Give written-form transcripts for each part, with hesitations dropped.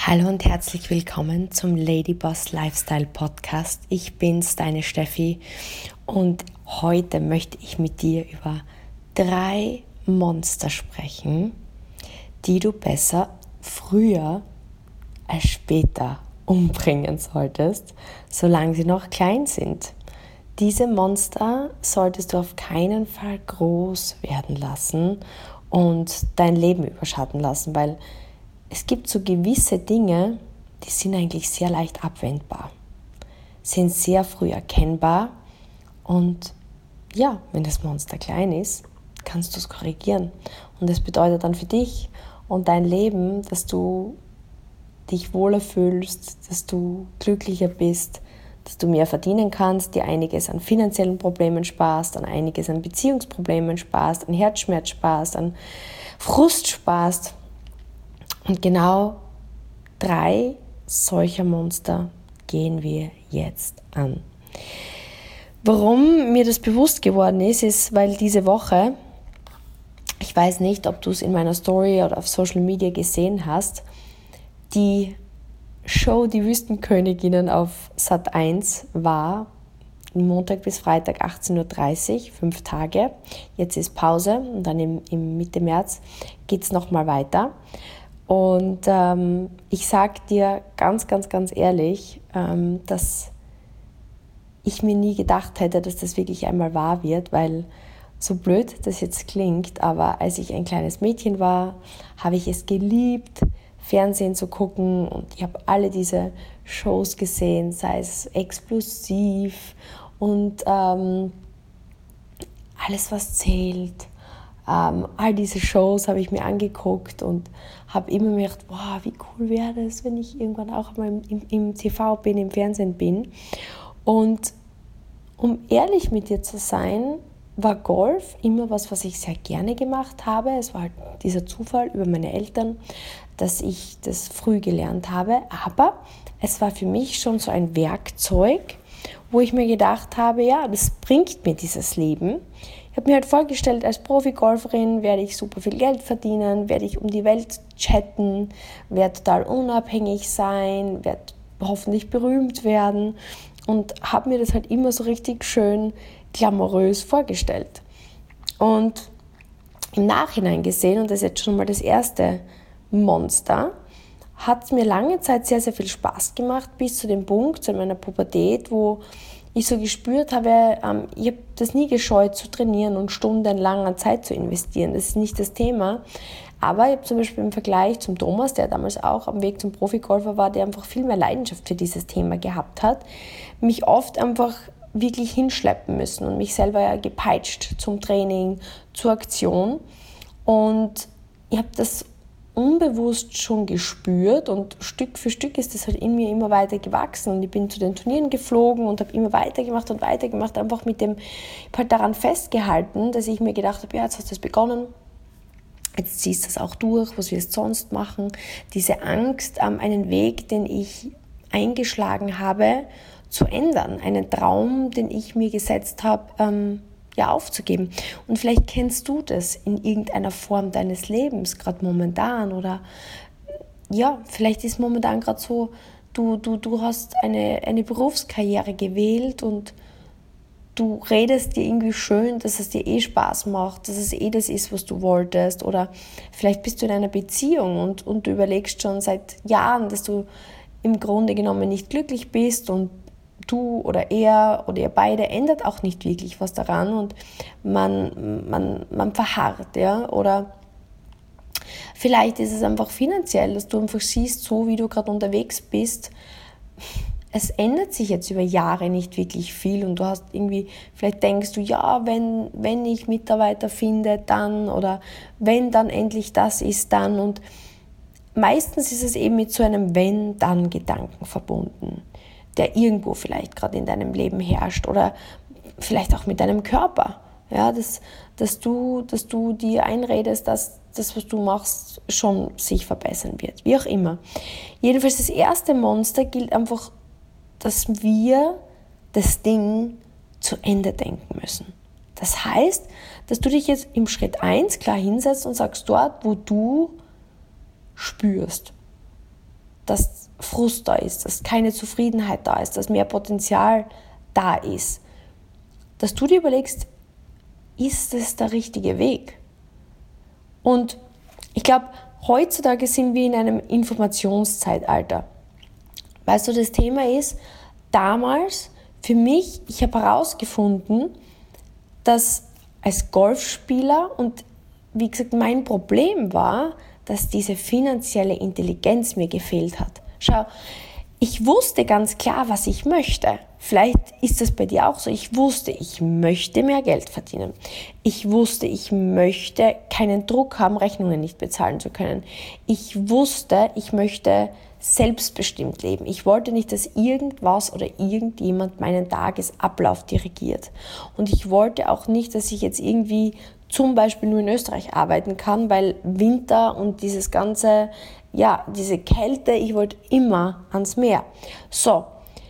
Hallo und herzlich willkommen zum Ladyboss Lifestyle Podcast. Ich bin's, deine Steffi, und heute möchte ich mit dir über 3 Monster sprechen, die du besser früher als später umbringen solltest, solange sie noch klein sind. Diese Monster solltest du auf keinen Fall groß werden lassen und dein Leben überschatten lassen, weil es gibt so gewisse Dinge, die sind eigentlich sehr leicht abwendbar, sind sehr früh erkennbar und ja, wenn das Monster klein ist, kannst du es korrigieren. Und das bedeutet dann für dich und dein Leben, dass du dich wohler fühlst, dass du glücklicher bist, dass du mehr verdienen kannst, dir einiges an finanziellen Problemen sparst, an einiges an Beziehungsproblemen sparst, an Herzschmerz sparst, an Frust sparst. Und genau 3 solcher Monster gehen wir jetzt an. Warum mir das bewusst geworden ist, weil diese Woche, ich weiß nicht, ob du es in meiner Story oder auf Social Media gesehen hast, die Show Die Wüstenköniginnen auf Sat.1 war Montag bis Freitag 18.30 Uhr, 5 Tage. Jetzt ist Pause und dann im Mitte März geht es nochmal weiter. Und ich sage dir ganz ehrlich, dass ich mir nie gedacht hätte, dass das wirklich einmal wahr wird, weil so blöd das jetzt klingt, aber als ich ein kleines Mädchen war, habe ich es geliebt, Fernsehen zu gucken, und ich habe alle diese Shows gesehen, sei es Explosiv und alles, was zählt. All diese Shows habe ich mir angeguckt und habe immer mir gedacht, wow, wie cool wäre das, wenn ich irgendwann auch mal im TV bin, im Fernsehen bin. Und um ehrlich mit dir zu sein, war Golf immer was ich sehr gerne gemacht habe. Es war halt dieser Zufall über meine Eltern, dass ich das früh gelernt habe. Aber es war für mich schon so ein Werkzeug, wo ich mir gedacht habe, ja, das bringt mir dieses Leben. Ich habe mir halt vorgestellt, als Profi-Golferin werde ich super viel Geld verdienen, werde ich um die Welt chatten, werde total unabhängig sein, werde hoffentlich berühmt werden, und habe mir das halt immer so richtig schön glamourös vorgestellt. Und im Nachhinein gesehen, und das ist jetzt schon mal das erste Monster, hat es mir lange Zeit sehr viel Spaß gemacht, bis zu dem Punkt, zu meiner Pubertät, wo ich so gespürt habe, ich habe das nie gescheut zu trainieren und stundenlang an Zeit zu investieren. Das ist nicht das Thema. Aber ich habe zum Beispiel im Vergleich zum Thomas, der damals auch am Weg zum Profigolfer war, der einfach viel mehr Leidenschaft für dieses Thema gehabt hat, mich oft einfach wirklich hinschleppen müssen und mich selber gepeitscht zum Training, zur Aktion. Und ich habe das unbewusst schon gespürt, und Stück für Stück ist das halt in mir immer weiter gewachsen, und ich bin zu den Turnieren geflogen und habe immer weitergemacht, einfach mit dem, ich habe halt daran festgehalten, dass ich mir gedacht habe, ja, jetzt hast du es begonnen, jetzt ziehst du es auch durch, was wirst du sonst machen? Diese Angst, einen Weg, den ich eingeschlagen habe, zu ändern, einen Traum, den ich mir gesetzt habe, aufzugeben. Und vielleicht kennst du das in irgendeiner Form deines Lebens, gerade momentan, oder ja, vielleicht ist momentan gerade so, du hast eine Berufskarriere gewählt und du redest dir irgendwie schön, dass es dir Spaß macht, dass es das ist, was du wolltest, oder vielleicht bist du in einer Beziehung und du überlegst schon seit Jahren, dass du im Grunde genommen nicht glücklich bist, und du oder er oder ihr beide ändert auch nicht wirklich was daran, und man verharrt, ja, oder vielleicht ist es einfach finanziell, dass du einfach siehst, so wie du gerade unterwegs bist, es ändert sich jetzt über Jahre nicht wirklich viel, und du hast irgendwie, vielleicht denkst du, ja, wenn ich Mitarbeiter finde, dann, oder wenn dann endlich das ist, dann, und meistens ist es eben mit so einem Wenn-Dann-Gedanken verbunden, der irgendwo vielleicht gerade in deinem Leben herrscht, oder vielleicht auch mit deinem Körper, ja, dass du dir einredest, dass das, was du machst, schon sich verbessern wird, wie auch immer. Jedenfalls das erste Monster gilt einfach, dass wir das Ding zu Ende denken müssen. Das heißt, dass du dich jetzt im Schritt 1 klar hinsetzt und sagst, dort, wo du spürst, dass Frust da ist, dass keine Zufriedenheit da ist, dass mehr Potenzial da ist, dass du dir überlegst, ist es der richtige Weg? Und ich glaube, heutzutage sind wir in einem Informationszeitalter. Weißt du, das Thema ist, damals für mich, ich habe herausgefunden, dass als Golfspieler und wie gesagt, mein Problem war, dass diese finanzielle Intelligenz mir gefehlt hat. Schau, ich wusste ganz klar, was ich möchte. Vielleicht ist das bei dir auch so. Ich wusste, ich möchte mehr Geld verdienen. Ich wusste, ich möchte keinen Druck haben, Rechnungen nicht bezahlen zu können. Ich wusste, ich möchte selbstbestimmt leben. Ich wollte nicht, dass irgendwas oder irgendjemand meinen Tagesablauf dirigiert. Und ich wollte auch nicht, dass ich jetzt irgendwie zum Beispiel nur in Österreich arbeiten kann, weil Winter und dieses ganze, diese Kälte, ich wollte immer ans Meer. So,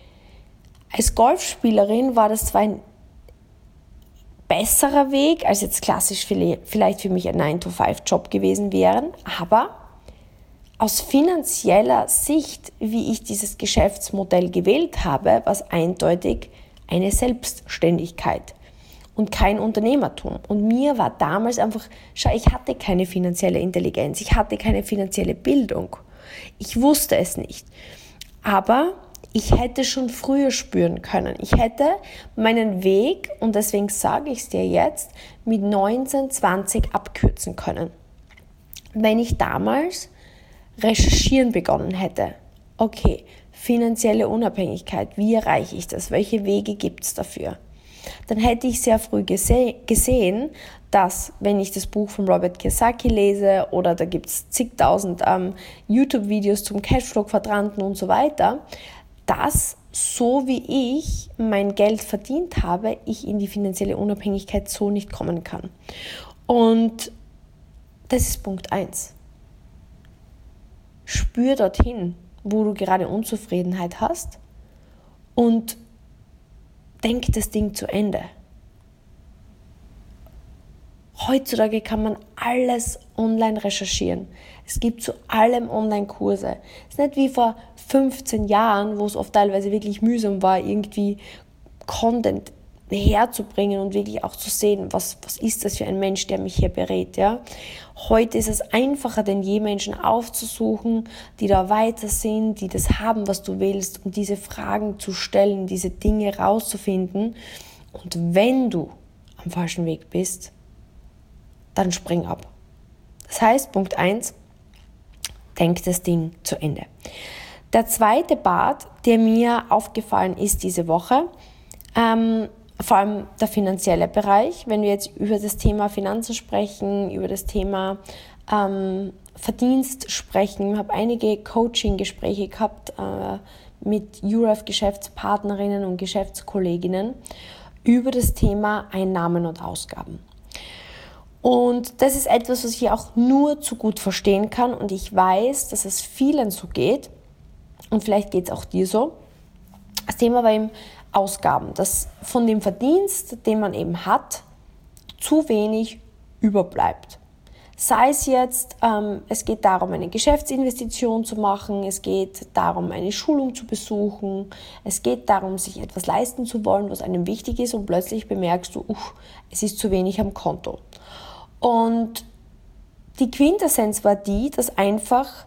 als Golfspielerin war das zwar ein besserer Weg, als jetzt klassisch vielleicht für mich ein 9-to-5-Job gewesen wären, aber aus finanzieller Sicht, wie ich dieses Geschäftsmodell gewählt habe, war es eindeutig eine Selbstständigkeit und kein Unternehmertum. Und mir war damals einfach, ich hatte keine finanzielle Intelligenz, ich hatte keine finanzielle Bildung. Ich wusste es nicht. Aber ich hätte schon früher spüren können. Ich hätte meinen Weg, und deswegen sage ich es dir jetzt, mit 19, 20 abkürzen können. Wenn ich damals recherchieren begonnen hätte. Okay, finanzielle Unabhängigkeit, wie erreiche ich das? Welche Wege gibt es dafür? Dann hätte ich sehr früh gesehen, dass, wenn ich das Buch von Robert Kiyosaki lese oder da gibt es zigtausend YouTube-Videos zum Cashflow-Quadranten und so weiter, dass, so wie ich mein Geld verdient habe, ich in die finanzielle Unabhängigkeit so nicht kommen kann. Und das ist Punkt 1. Spür dorthin, wo du gerade Unzufriedenheit hast und denk das Ding zu Ende. Heutzutage kann man alles online recherchieren. Es gibt zu allem Online-Kurse. Es ist nicht wie vor 15 Jahren, wo es oft teilweise wirklich mühsam war, irgendwie Content herzubringen und wirklich auch zu sehen, was ist das für ein Mensch, der mich hier berät. Ja? Heute ist es einfacher denn je, Menschen aufzusuchen, die da weiter sind, die das haben, was du willst, um diese Fragen zu stellen, diese Dinge rauszufinden. Und wenn du am falschen Weg bist, dann spring ab. Das heißt, Punkt 1, denk das Ding zu Ende. Der zweite Part, der mir aufgefallen ist diese Woche, vor allem der finanzielle Bereich, wenn wir jetzt über das Thema Finanzen sprechen, über das Thema Verdienst sprechen. Ich habe einige Coaching-Gespräche gehabt mit UREF-Geschäftspartnerinnen und Geschäftskolleginnen über das Thema Einnahmen und Ausgaben. Und das ist etwas, was ich auch nur zu gut verstehen kann und ich weiß, dass es vielen so geht und vielleicht geht es auch dir so. Das Thema war eben Ausgaben, dass von dem Verdienst, den man eben hat, zu wenig überbleibt. Sei es jetzt, es geht darum, eine Geschäftsinvestition zu machen, es geht darum, eine Schulung zu besuchen, es geht darum, sich etwas leisten zu wollen, was einem wichtig ist und plötzlich bemerkst du, es ist zu wenig am Konto. Und die Quintessenz war die, dass einfach,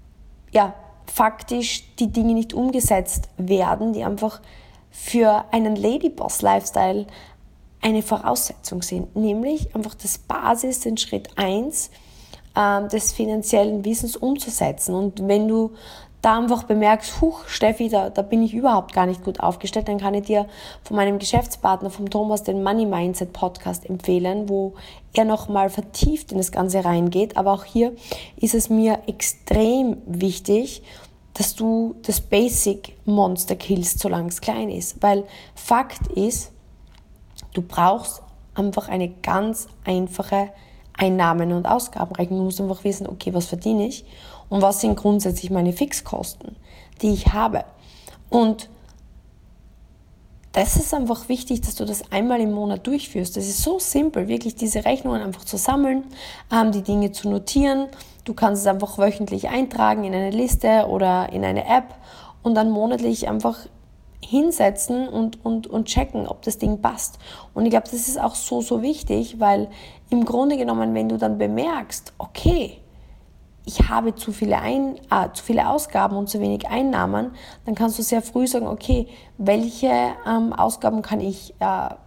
faktisch die Dinge nicht umgesetzt werden, die einfach für einen Ladyboss-Lifestyle eine Voraussetzung sind, nämlich einfach das Basis, den Schritt 1 des finanziellen Wissens umzusetzen. Und wenn du da einfach bemerkst, Steffi, da bin ich überhaupt gar nicht gut aufgestellt, dann kann ich dir von meinem Geschäftspartner, vom Thomas, den Money Mindset Podcast empfehlen, wo er nochmal vertieft in das Ganze reingeht. Aber auch hier ist es mir extrem wichtig, dass du das Basic Monster killst, solange es klein ist. Weil Fakt ist, du brauchst einfach eine ganz einfache Einnahmen- und Ausgabenrechnung. Du musst einfach wissen, okay, was verdiene ich und was sind grundsätzlich meine Fixkosten, die ich habe. Und das ist einfach wichtig, dass du das einmal im Monat durchführst. Das ist so simpel, wirklich diese Rechnungen einfach zu sammeln, die Dinge zu notieren. Du kannst es einfach wöchentlich eintragen in eine Liste oder in eine App und dann monatlich einfach hinsetzen und checken, ob das Ding passt. Und ich glaube, das ist auch so wichtig, weil im Grunde genommen, wenn du dann bemerkst, okay, ich habe zu viele Ausgaben und zu wenig Einnahmen, dann kannst du sehr früh sagen, okay, welche Ausgaben kann ich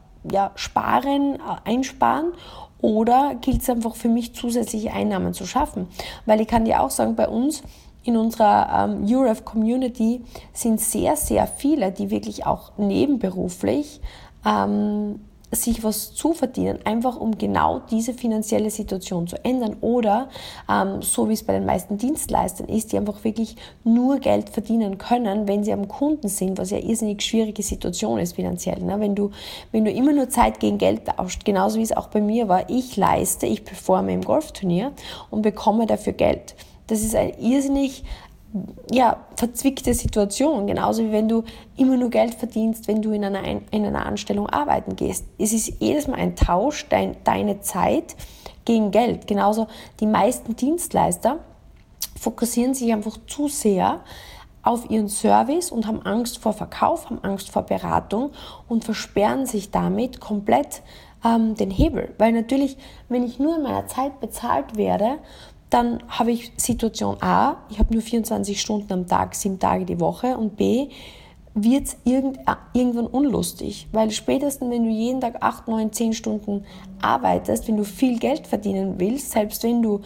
einsparen oder gilt es einfach für mich, zusätzliche Einnahmen zu schaffen? Weil ich kann dir auch sagen, bei uns in unserer UREF-Community sind sehr, sehr viele, die wirklich auch nebenberuflich sich was zuverdienen, einfach um genau diese finanzielle Situation zu ändern oder so wie es bei den meisten Dienstleistern ist, die einfach wirklich nur Geld verdienen können, wenn sie am Kunden sind, was ja eine irrsinnig schwierige Situation ist finanziell. Ne? Wenn du immer nur Zeit gegen Geld tauscht, genauso wie es auch bei mir war, ich performe im Golfturnier und bekomme dafür Geld. Das ist eine irrsinnig verzwickte Situation, genauso wie wenn du immer nur Geld verdienst, wenn du in einer Anstellung arbeiten gehst. Es ist jedes Mal ein Tausch, deine Zeit gegen Geld. Genauso die meisten Dienstleister fokussieren sich einfach zu sehr auf ihren Service und haben Angst vor Verkauf, haben Angst vor Beratung und versperren sich damit komplett den Hebel. Weil natürlich, wenn ich nur in meiner Zeit bezahlt werde, dann habe ich Situation A, ich habe nur 24 Stunden am Tag, 7 Tage die Woche und B, wird es irgendwann unlustig, weil spätestens, wenn du jeden Tag 8, 9, 10 Stunden arbeitest, wenn du viel Geld verdienen willst, selbst wenn du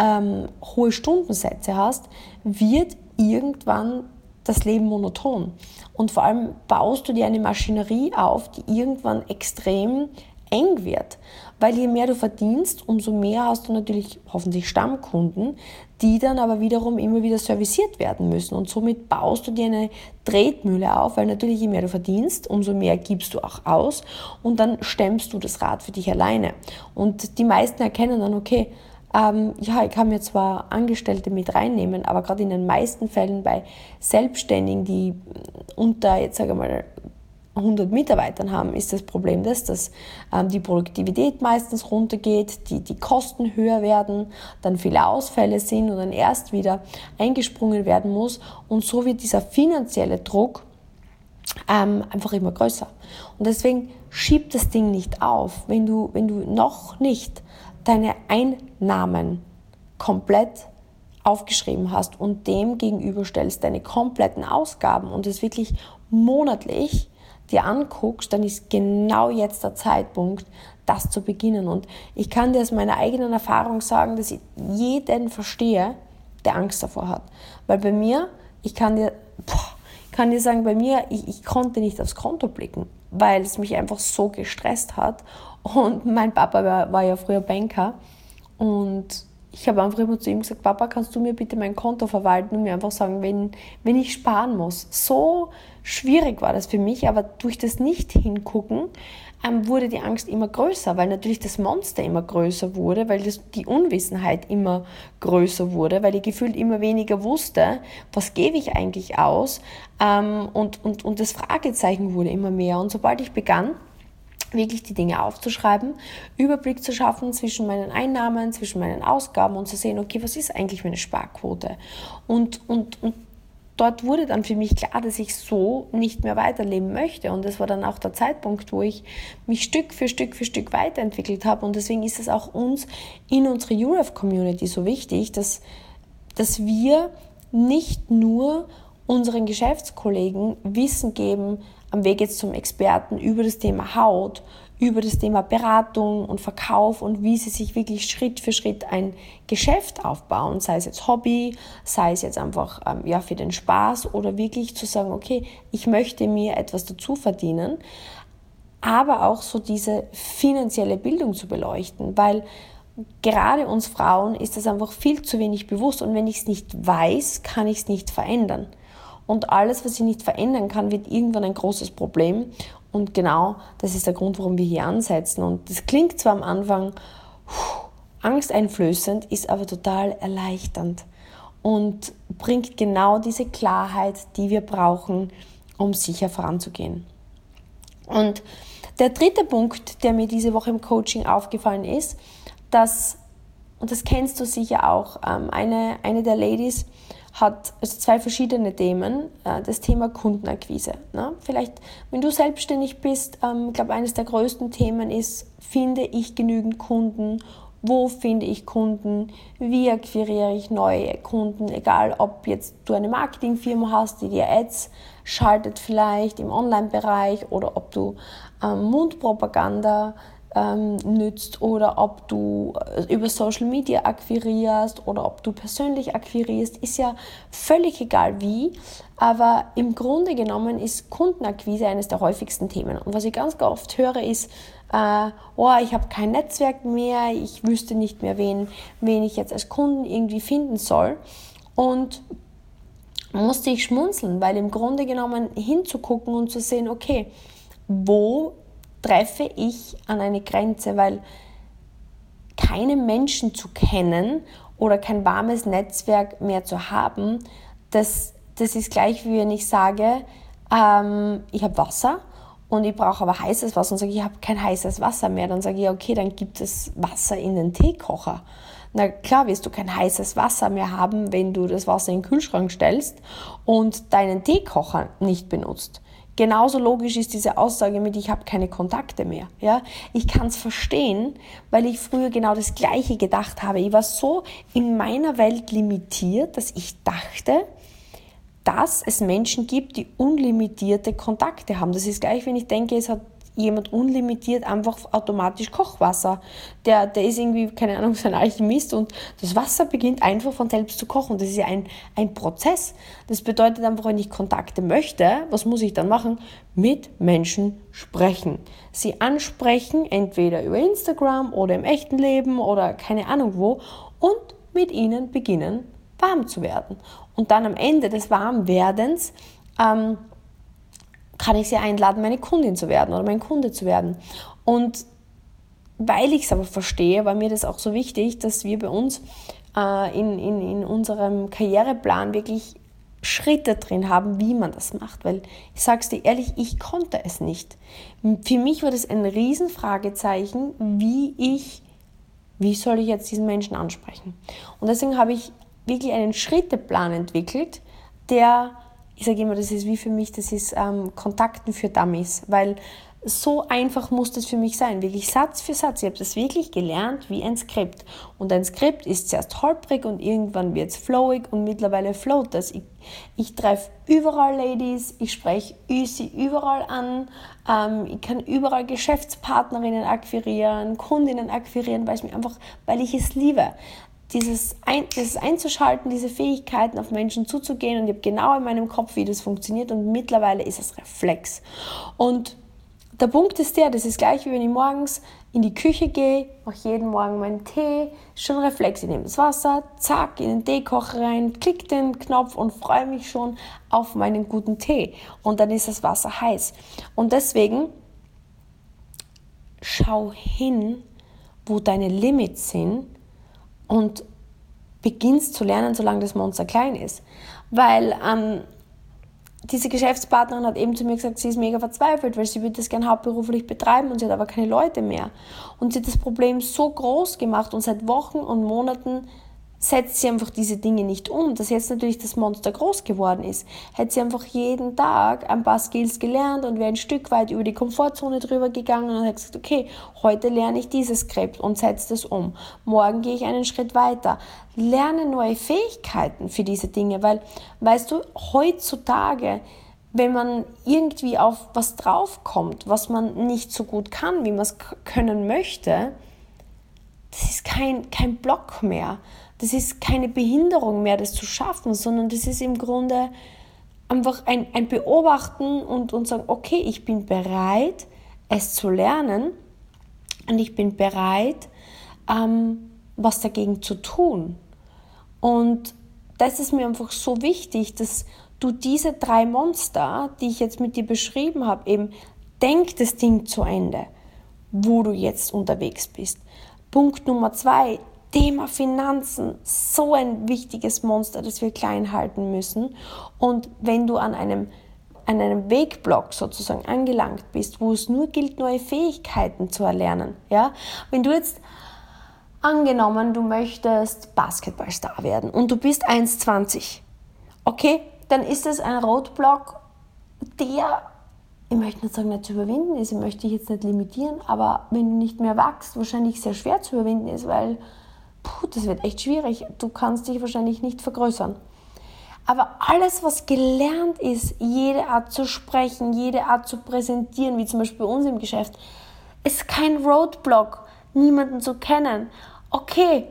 hohe Stundensätze hast, wird irgendwann das Leben monoton. Und vor allem baust du dir eine Maschinerie auf, die irgendwann extrem eng wird, weil je mehr du verdienst, umso mehr hast du natürlich hoffentlich Stammkunden, die dann aber wiederum immer wieder serviciert werden müssen und somit baust du dir eine Tretmühle auf, weil natürlich je mehr du verdienst, umso mehr gibst du auch aus und dann stemmst du das Rad für dich alleine und die meisten erkennen dann, okay, ich kann mir zwar Angestellte mit reinnehmen, aber gerade in den meisten Fällen bei Selbstständigen, die unter, jetzt sage ich mal, 100 Mitarbeitern haben, ist das Problem dass die Produktivität meistens runtergeht, die Kosten höher werden, dann viele Ausfälle sind und dann erst wieder eingesprungen werden muss und so wird dieser finanzielle Druck einfach immer größer. Und deswegen schieb das Ding nicht auf, wenn du noch nicht deine Einnahmen komplett aufgeschrieben hast und dem gegenüberstellst deine kompletten Ausgaben und es wirklich monatlich dir anguckst, dann ist genau jetzt der Zeitpunkt, das zu beginnen. Und ich kann dir aus meiner eigenen Erfahrung sagen, dass ich jeden verstehe, der Angst davor hat. Weil bei mir, ich kann dir sagen, bei mir, ich konnte nicht aufs Konto blicken, weil es mich einfach so gestresst hat. Und mein Papa war ja früher Banker und ich habe einfach immer zu ihm gesagt, Papa, kannst du mir bitte mein Konto verwalten und mir einfach sagen, wenn ich sparen muss. So schwierig war das für mich, aber durch das Nicht-Hingucken wurde die Angst immer größer, weil natürlich das Monster immer größer wurde, weil die Unwissenheit immer größer wurde, weil ich gefühlt immer weniger wusste, was gebe ich eigentlich aus und das Fragezeichen wurde immer mehr. Und sobald ich begann, wirklich die Dinge aufzuschreiben, Überblick zu schaffen zwischen meinen Einnahmen, zwischen meinen Ausgaben und zu sehen, okay, was ist eigentlich meine Sparquote? Und dort wurde dann für mich klar, dass ich so nicht mehr weiterleben möchte. Und das war dann auch der Zeitpunkt, wo ich mich Stück für Stück weiterentwickelt habe. Und deswegen ist es auch uns in unserer UREF-Community so wichtig, dass wir nicht nur unseren Geschäftskollegen Wissen geben, am Weg jetzt zum Experten über das Thema Haut, über das Thema Beratung und Verkauf und wie sie sich wirklich Schritt für Schritt ein Geschäft aufbauen, sei es jetzt Hobby, sei es jetzt einfach für den Spaß oder wirklich zu sagen, okay, ich möchte mir etwas dazu verdienen, aber auch so diese finanzielle Bildung zu beleuchten, weil gerade uns Frauen ist das einfach viel zu wenig bewusst und wenn ich es nicht weiß, kann ich es nicht verändern. Und alles, was ich nicht verändern kann, wird irgendwann ein großes Problem. Und genau das ist der Grund, warum wir hier ansetzen. Und das klingt zwar am Anfang angsteinflößend, ist aber total erleichternd und bringt genau diese Klarheit, die wir brauchen, um sicher voranzugehen. Und der dritte Punkt, der mir diese Woche im Coaching aufgefallen ist, dass, und das kennst du sicher auch, eine der Ladies hat also 2 verschiedene Themen. Das Thema Kundenakquise. Ne? Vielleicht, wenn du selbstständig bist, ich glaube, eines der größten Themen ist, finde ich genügend Kunden? Wo finde ich Kunden? Wie akquiriere ich neue Kunden? Egal, ob jetzt du eine Marketingfirma hast, die dir Ads schaltet vielleicht im Online-Bereich oder ob du Mundpropaganda nützt oder ob du über Social Media akquirierst oder ob du persönlich akquirierst, ist ja völlig egal wie, aber im Grunde genommen ist Kundenakquise eines der häufigsten Themen. Und was ich ganz oft höre ist, ich habe kein Netzwerk mehr, ich wüsste nicht mehr, wen ich jetzt als Kunden irgendwie finden soll. Und musste ich schmunzeln, weil im Grunde genommen hinzugucken und zu sehen, okay, wo treffe ich an eine Grenze, weil keinen Menschen zu kennen oder kein warmes Netzwerk mehr zu haben, das ist gleich, wie wenn ich sage, ich habe Wasser und ich brauche aber heißes Wasser und sage, ich habe kein heißes Wasser mehr, dann sage ich, okay, dann gibt es Wasser in den Teekocher. Na klar wirst du kein heißes Wasser mehr haben, wenn du das Wasser in den Kühlschrank stellst und deinen Teekocher nicht benutzt. Genauso logisch ist diese Aussage mit, ich habe keine Kontakte mehr. Ja? Ich kann es verstehen, weil ich früher genau das Gleiche gedacht habe. Ich war so in meiner Welt limitiert, dass ich dachte, dass es Menschen gibt, die unlimitierte Kontakte haben. Das ist gleich, wenn ich denke, es hat jemand unlimitiert einfach automatisch Kochwasser. Der ist irgendwie, keine Ahnung, so ein Alchemist und das Wasser beginnt einfach von selbst zu kochen. Das ist ja ein Prozess. Das bedeutet einfach, wenn ich Kontakte möchte, was muss ich dann machen? Mit Menschen sprechen. Sie ansprechen, entweder über Instagram oder im echten Leben oder keine Ahnung wo und mit ihnen beginnen, warm zu werden. Und dann am Ende des Warmwerdens kann ich sie einladen, meine Kundin zu werden oder mein Kunde zu werden. Und weil ich es aber verstehe, war mir das auch so wichtig, dass wir bei uns in unserem Karriereplan wirklich Schritte drin haben, wie man das macht. Weil ich sage es dir ehrlich, ich konnte es nicht. Für mich war das ein Riesenfragezeichen, wie soll ich jetzt diesen Menschen ansprechen. Und deswegen habe ich wirklich einen Schritteplan entwickelt, der, ich sage immer, das ist wie für mich, das ist Kontakten für Dummies, weil so einfach muss das für mich sein, wirklich Satz für Satz. Ich habe das wirklich gelernt wie ein Skript. Und ein Skript ist zuerst holprig und irgendwann wird es flowig und mittlerweile float das. Ich treffe überall Ladies, ich spreche sie überall an, ich kann überall Geschäftspartnerinnen akquirieren, Kundinnen akquirieren, weil ich es liebe. Dieses einzuschalten, diese Fähigkeiten auf Menschen zuzugehen und ich habe genau in meinem Kopf, wie das funktioniert und mittlerweile ist es Reflex. Und der Punkt ist das ist gleich wie wenn ich morgens in die Küche gehe, mache jeden Morgen meinen Tee, schon Reflex, ich nehme das Wasser, zack, in den Teekocher rein, klick den Knopf und freue mich schon auf meinen guten Tee und dann ist das Wasser heiß. Und deswegen schau hin, wo deine Limits sind und beginnst zu lernen, solange das Monster klein ist. Weil diese Geschäftspartnerin hat eben zu mir gesagt, sie ist mega verzweifelt, weil sie würde das gerne hauptberuflich betreiben und sie hat aber keine Leute mehr. Und sie hat das Problem so groß gemacht und seit Wochen und Monaten setzt sie einfach diese Dinge nicht um, dass jetzt natürlich das Monster groß geworden ist. Hätte sie einfach jeden Tag ein paar Skills gelernt und wäre ein Stück weit über die Komfortzone drüber gegangen und hat gesagt, okay, heute lerne ich dieses Skript und setze das um. Morgen gehe ich einen Schritt weiter. Lerne neue Fähigkeiten für diese Dinge, weil, weißt du, heutzutage, wenn man irgendwie auf was draufkommt, was man nicht so gut kann, wie man es können möchte, das ist kein Block mehr. Das ist keine Behinderung mehr, das zu schaffen, sondern das ist im Grunde einfach ein Beobachten und sagen, okay, ich bin bereit, es zu lernen und ich bin bereit, was dagegen zu tun. Und das ist mir einfach so wichtig, dass du diese 3 Monster, die ich jetzt mit dir beschrieben habe, eben denk das Ding zu Ende, wo du jetzt unterwegs bist. Punkt Nummer 2, Thema Finanzen, so ein wichtiges Monster, das wir klein halten müssen. Und wenn du an einem an einem Wegblock sozusagen angelangt bist, wo es nur gilt, neue Fähigkeiten zu erlernen, ja, wenn du jetzt angenommen, du möchtest Basketballstar werden und du bist 1,20, okay, dann ist es ein Roadblock, der, ich möchte nicht sagen, nicht zu überwinden ist, ich möchte dich jetzt nicht limitieren, aber wenn du nicht mehr wachst, wahrscheinlich sehr schwer zu überwinden ist, weil das wird echt schwierig, du kannst dich wahrscheinlich nicht vergrößern. Aber alles, was gelernt ist, jede Art zu sprechen, jede Art zu präsentieren, wie zum Beispiel bei uns im Geschäft, ist kein Roadblock, niemanden zu kennen. Okay,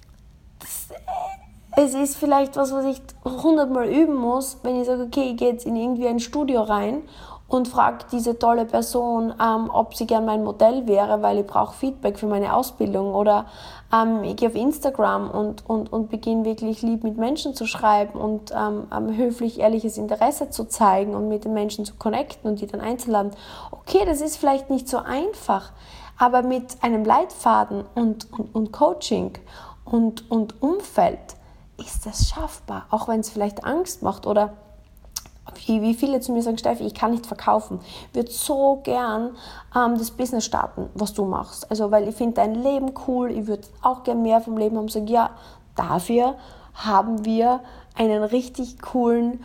es ist vielleicht was ich 100-mal üben muss, wenn ich sage, okay, ich gehe jetzt in irgendwie ein Studio rein und frage diese tolle Person, ob sie gern mein Modell wäre, weil ich brauche Feedback für meine Ausbildung, oder ich gehe auf Instagram und beginne wirklich lieb mit Menschen zu schreiben und höflich ehrliches Interesse zu zeigen und mit den Menschen zu connecten und die dann einzuladen. Okay, das ist vielleicht nicht so einfach, aber mit einem Leitfaden und Coaching und Umfeld ist das schaffbar, auch wenn es vielleicht Angst macht oder wie viele zu mir sagen, Steffi, ich kann nicht verkaufen. Ich würde so gern das Business starten, was du machst. Also, weil ich finde dein Leben cool, ich würde auch gern mehr vom Leben haben. Sage, ja, dafür haben wir einen richtig coolen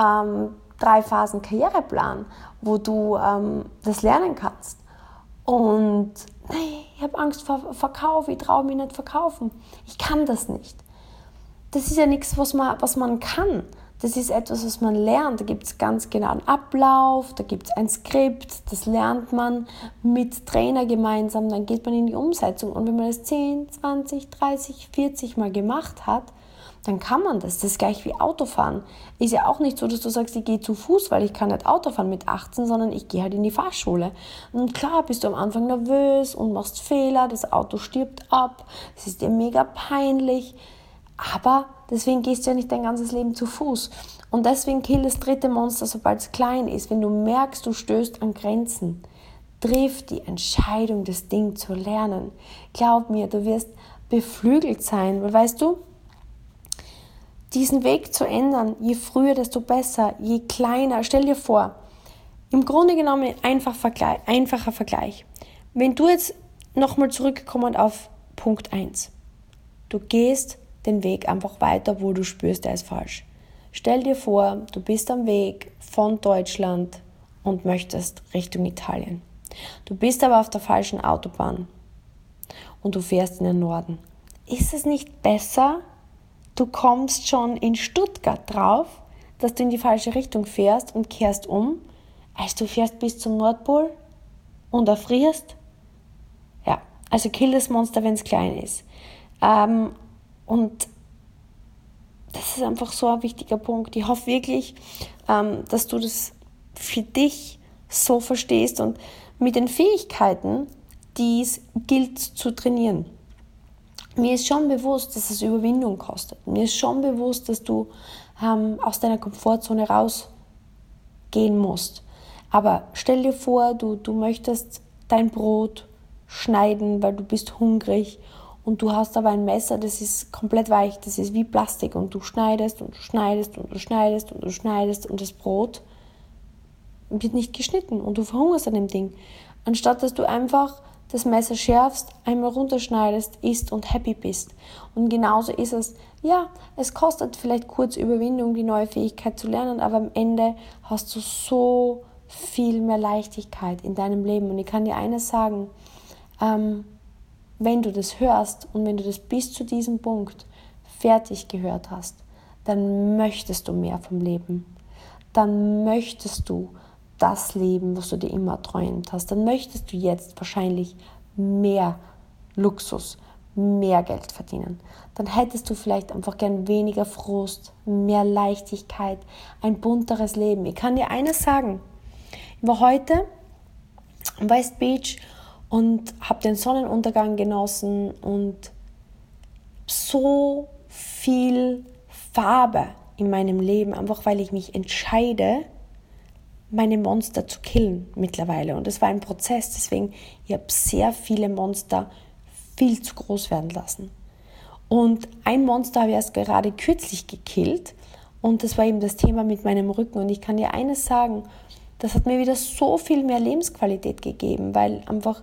3-Phasen-Karriereplan, wo du das lernen kannst. Und nee, ich habe Angst vor Verkauf, ich traue mich nicht verkaufen. Ich kann das nicht. Das ist ja nichts, was man kann. Das ist etwas, was man lernt. Da gibt es ganz genau einen Ablauf, da gibt es ein Skript, das lernt man mit Trainer gemeinsam, dann geht man in die Umsetzung. Und wenn man das 10, 20, 30, 40 Mal gemacht hat, dann kann man das. Das ist gleich wie Autofahren. Ist ja auch nicht so, dass du sagst, ich gehe zu Fuß, weil ich kann nicht Auto fahren mit 18, sondern ich gehe halt in die Fahrschule. Und klar bist du am Anfang nervös und machst Fehler, das Auto stirbt ab, es ist dir mega peinlich, aber deswegen gehst du ja nicht dein ganzes Leben zu Fuß. Und deswegen kill das dritte Monster, sobald es klein ist. Wenn du merkst, du stößt an Grenzen, triff die Entscheidung, das Ding zu lernen. Glaub mir, du wirst beflügelt sein, weil weißt du, diesen Weg zu ändern, je früher, desto besser, je kleiner. Stell dir vor, im Grunde genommen ein einfacher Vergleich. Wenn du jetzt nochmal zurückkommend auf Punkt 1, du gehst den Weg einfach weiter, wo du spürst, der ist falsch. Stell dir vor, du bist am Weg von Deutschland und möchtest Richtung Italien. Du bist aber auf der falschen Autobahn und du fährst in den Norden. Ist es nicht besser, du kommst schon in Stuttgart drauf, dass du in die falsche Richtung fährst und kehrst um, als du fährst bis zum Nordpol und erfrierst? Ja, also kill das Monster, wenn es klein ist. Und das ist einfach so ein wichtiger Punkt. Ich hoffe wirklich, dass du das für dich so verstehst und mit den Fähigkeiten, die es gilt zu trainieren. Mir ist schon bewusst, dass es Überwindung kostet. Mir ist schon bewusst, dass du aus deiner Komfortzone rausgehen musst. Aber stell dir vor, du möchtest dein Brot schneiden, weil du bist hungrig und du hast aber ein Messer, das ist komplett weich, das ist wie Plastik und du schneidest und du schneidest und du schneidest und du schneidest und das Brot wird nicht geschnitten und du verhungerst an dem Ding. Anstatt dass du einfach das Messer schärfst, einmal runterschneidest, isst und happy bist. Und genauso ist es, ja, es kostet vielleicht kurz Überwindung, die neue Fähigkeit zu lernen, aber am Ende hast du so viel mehr Leichtigkeit in deinem Leben. Und ich kann dir eines sagen, wenn du das hörst und wenn du das bis zu diesem Punkt fertig gehört hast, dann möchtest du mehr vom Leben. Dann möchtest du das Leben, was du dir immer erträumt hast. Dann möchtest du jetzt wahrscheinlich mehr Luxus, mehr Geld verdienen. Dann hättest du vielleicht einfach gern weniger Frust, mehr Leichtigkeit, ein bunteres Leben. Ich kann dir eines sagen. Ich war heute am West Beach und habe den Sonnenuntergang genossen und so viel Farbe in meinem Leben, einfach weil ich mich entscheide, meine Monster zu killen mittlerweile. Und es war ein Prozess, deswegen ich habe sehr viele Monster viel zu groß werden lassen. Und ein Monster habe ich erst gerade kürzlich gekillt Und das war eben das Thema mit meinem Rücken. Und ich kann dir eines sagen, das hat mir wieder so viel mehr Lebensqualität gegeben, weil einfach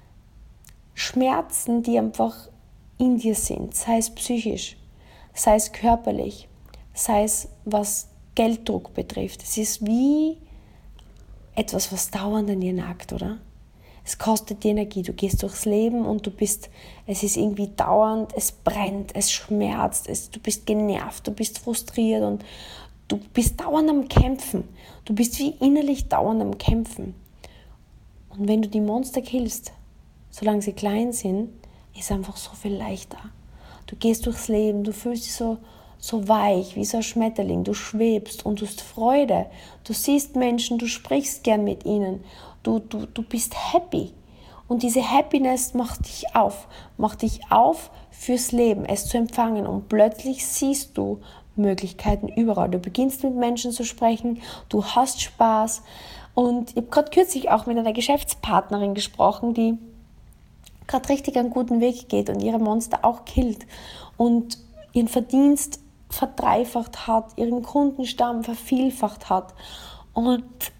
Schmerzen, die einfach in dir sind, sei es psychisch, sei es körperlich, sei es was Gelddruck betrifft. Es ist wie etwas, was dauernd an dir nagt, oder? Es kostet die Energie, du gehst durchs Leben und es ist irgendwie dauernd, es brennt, es schmerzt, du bist genervt, du bist frustriert und du bist dauernd am Kämpfen. Du bist wie innerlich dauernd am Kämpfen. Und wenn du die Monster killst, solange sie klein sind, ist einfach so viel leichter. Du gehst durchs Leben, du fühlst dich so weich, wie so ein Schmetterling, du schwebst und du hast Freude. Du siehst Menschen, du sprichst gern mit ihnen, du bist happy. Und diese Happiness macht dich auf fürs Leben, es zu empfangen. Und plötzlich siehst du Möglichkeiten überall. Du beginnst mit Menschen zu sprechen, du hast Spaß. Und ich habe gerade kürzlich auch mit einer Geschäftspartnerin gesprochen, die gerade richtig einen guten Weg geht und ihre Monster auch killt und ihren Verdienst verdreifacht hat, ihren Kundenstamm vervielfacht hat. Und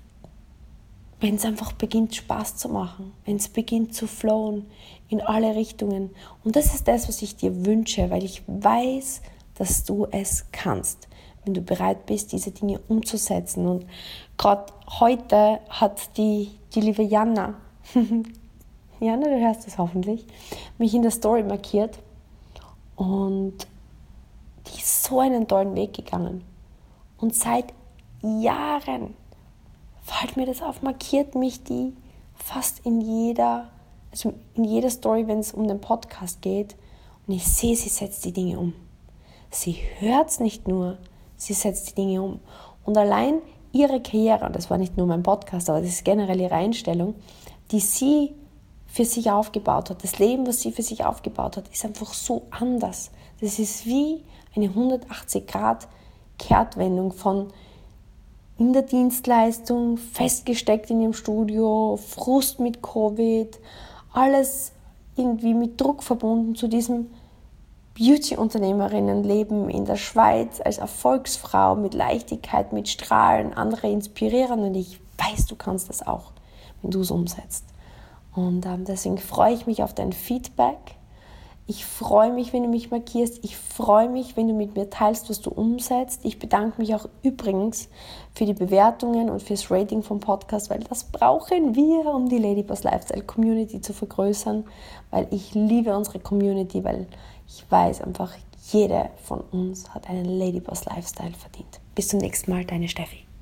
wenn es einfach beginnt Spaß zu machen, wenn es beginnt zu flowen in alle Richtungen. Und das ist das, was ich dir wünsche, weil ich weiß, dass du es kannst, wenn du bereit bist, diese Dinge umzusetzen. Und gerade heute hat die liebe Jana, Jana, du hörst das hoffentlich, mich in der Story markiert und die ist so einen tollen Weg gegangen. Und seit Jahren fällt mir das auf, markiert mich die fast in jeder Story, wenn es um den Podcast geht. Und ich sehe, sie setzt die Dinge um. Sie hört es nicht nur, sie setzt die Dinge um. Und allein ihre Karriere, und das war nicht nur mein Podcast, aber das ist generell ihre Einstellung, die sie für sich aufgebaut hat, das Leben, was sie für sich aufgebaut hat, ist einfach so anders. Das ist wie eine 180-Grad-Kehrtwendung von in der Dienstleistung, festgesteckt in ihrem Studio, Frust mit Covid, alles irgendwie mit Druck verbunden zu diesem Beauty-Unternehmerinnenleben in der Schweiz als Erfolgsfrau mit Leichtigkeit, mit Strahlen, andere inspirieren und ich weiß, du kannst das auch, wenn du es umsetzt. Und deswegen freue ich mich auf dein Feedback. Ich freue mich, wenn du mich markierst. Ich freue mich, wenn du mit mir teilst, was du umsetzt. Ich bedanke mich auch übrigens für die Bewertungen und fürs Rating vom Podcast, weil das brauchen wir, um die Ladyboss Lifestyle Community zu vergrößern, weil ich liebe unsere Community, weil ich weiß einfach, jede von uns hat einen Ladyboss Lifestyle verdient. Bis zum nächsten Mal, deine Steffi.